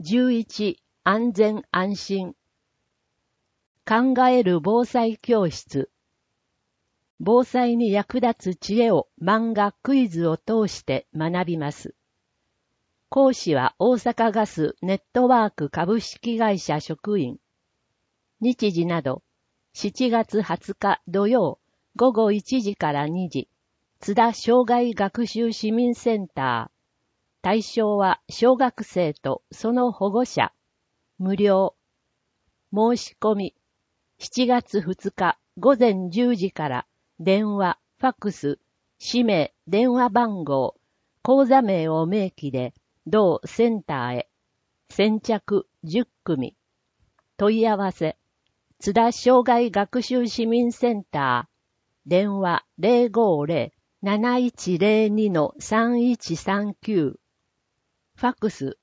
11、安全安心。考える防災教室。防災に役立つ知恵を漫画クイズを通して学びます。講師は大阪ガスネットワーク株式会社職員。日時など、7月20日土曜午後1時から2時、津田障害学習市民センター。対象は小学生とその保護者。無料。申し込み。7月2日午前10時から電話、ファックス、氏名、電話番号、口座名を明記で同センターへ。先着10組。問い合わせ。津田障害学習市民センター。電話050-7102-3139。ファックス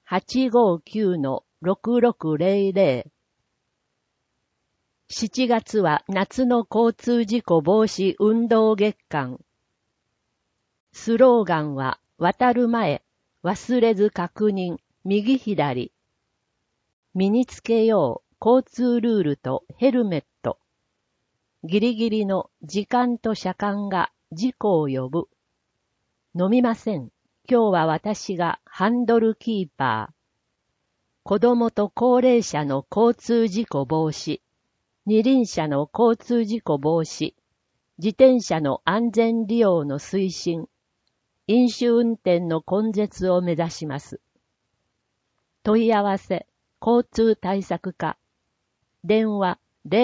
859-6600。7月は夏の交通事故防止運動月間。スローガンは渡る前、忘れず確認、右左。身につけよう交通ルールとヘルメット。ギリギリの時間と車間が事故を呼ぶ。飲みません。今日は私がハンドルキーパー。子供と高齢者の交通事故防止。二輪車の交通事故防止。自転車の安全利用の推進。飲酒運転の根絶を目指します。問い合わせ、交通対策課。電話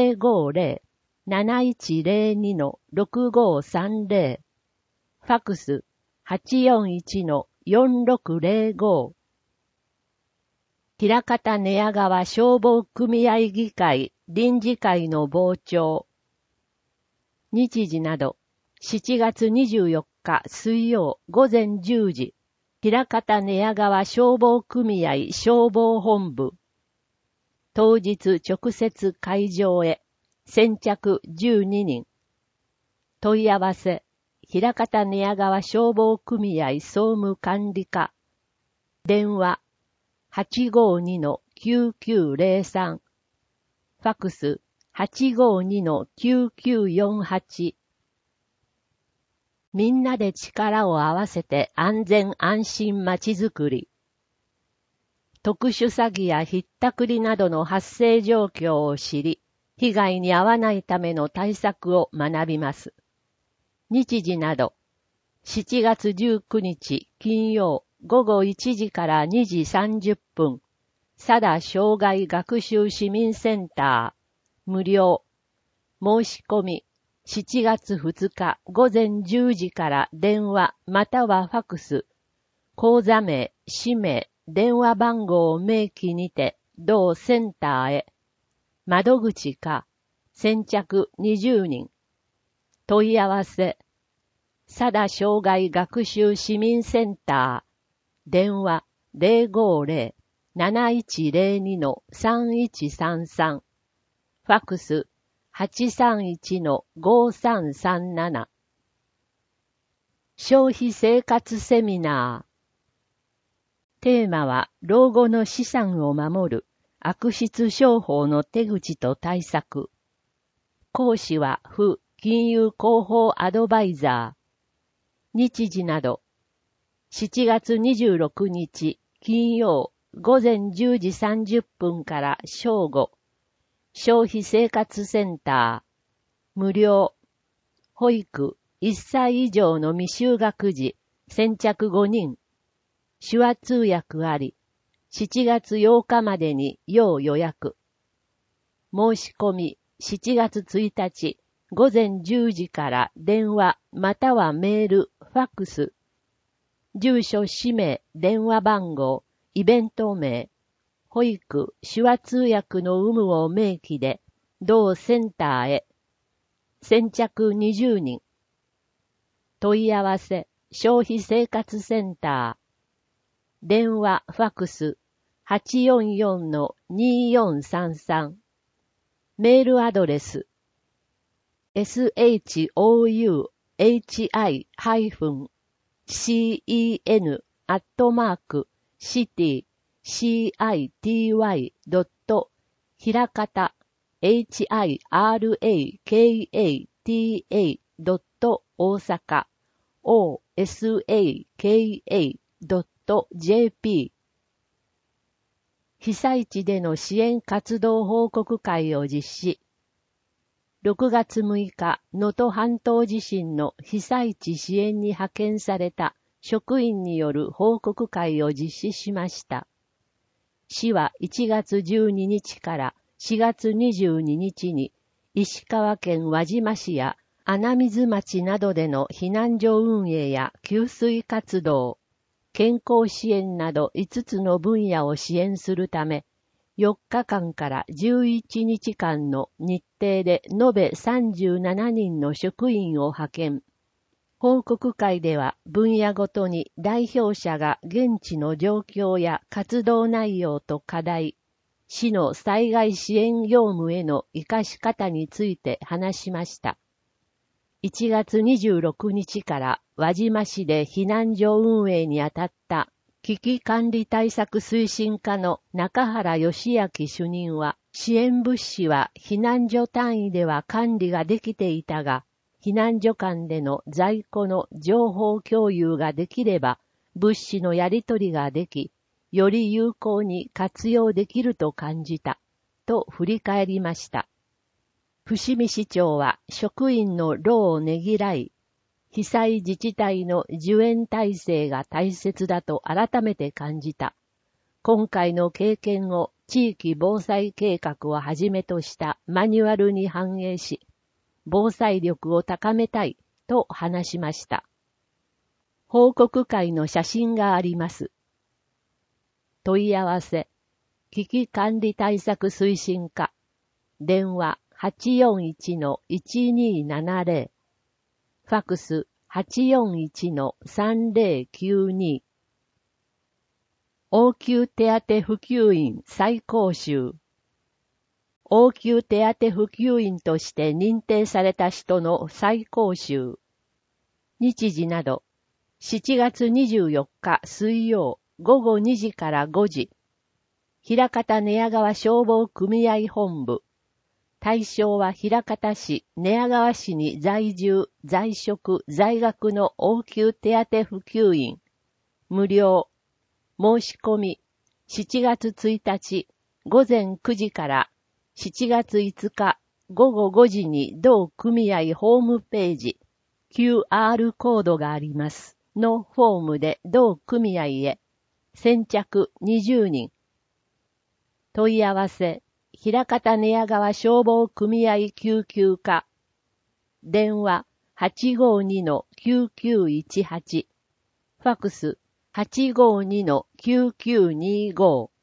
050-7102-6530。ファックス841-4605。枚方寝屋川消防組合議会臨時会の傍聴。日時など、7月24日水曜午前10時、枚方寝屋川消防組合消防本部。当日直接会場へ、先着12人。問い合わせ、枚方寝屋川消防組合総務管理課。電話、852-9903。ファックス、852-9948。みんなで力を合わせて安全安心まちづくり。特殊詐欺やひったくりなどの発生状況を知り、被害に遭わないための対策を学びます。日時など、7月19日金曜午後1時から2時30分、佐田障害学習市民センター、無料。申し込み、7月2日午前10時から電話またはファックス、口座名、氏名、電話番号を明記にて、同センターへ。窓口か、先着20人。問い合わせ。佐田障害学習市民センター。電話050-7102-3133。ファックス831-5337。消費生活セミナー。テーマは、老後の資産を守る悪質商法の手口と対策。講師は、府金融広報アドバイザー。日時など、7月26日金曜午前10時30分から正午。消費生活センター。無料。保育1歳以上の未就学児、先着5人。手話通訳あり、7月8日までに要予約。申し込み、7月1日、午前10時から電話またはメール、ファックス。住所、氏名、電話番号、イベント名、保育、手話通訳の有無を明記で、同センターへ。先着20人。問い合わせ、消費生活センター。電話、ファックス、844-2433。メールアドレス、shouhi-cen@city ひらかた hirakata 大阪 osaka.jp 被災地での支援活動報告会を実施。6月6日、能登半島地震の被災地支援に派遣された職員による報告会を実施しました。市は1月12日から4月22日に石川県輪島市や穴水町などでの避難所運営や給水活動、健康支援など5つの分野を支援するため、4日間から11日間の日程で延べ37人の職員を派遣。報告会では分野ごとに代表者が現地の状況や活動内容と課題、市の災害支援業務への生かし方について話しました。1月26日から輪島市で避難所運営にあたった危機管理対策推進課の中原義明主任は、支援物資は避難所単位では管理ができていたが、避難所間での在庫の情報共有ができれば、物資のやり取りができ、より有効に活用できると感じた、と振り返りました。伏見市長は職員の労をねぎらい、被災自治体の受援体制が大切だと改めて感じた。今回の経験を地域防災計画をはじめとしたマニュアルに反映し、防災力を高めたいと話しました。報告会の写真があります。問い合わせ、危機管理対策推進課、電話841-1270、ファクス 841-3092、応急手当普及員再講習。応急手当普及員として認定された人の再講習。日時など、7月24日水曜午後2時から5時。枚方寝屋川消防組合本部。対象は枚方市、寝屋川市に在住、在職、在学の応急手当普及員。無料。申し込み。7月1日午前9時から7月5日午後5時に同組合ホームページ QR コードがありますのフォームで同組合へ先着20人。問い合わせ、枚方寝屋川消防組合救急課。電話 852-9918。ファクス 852-9925。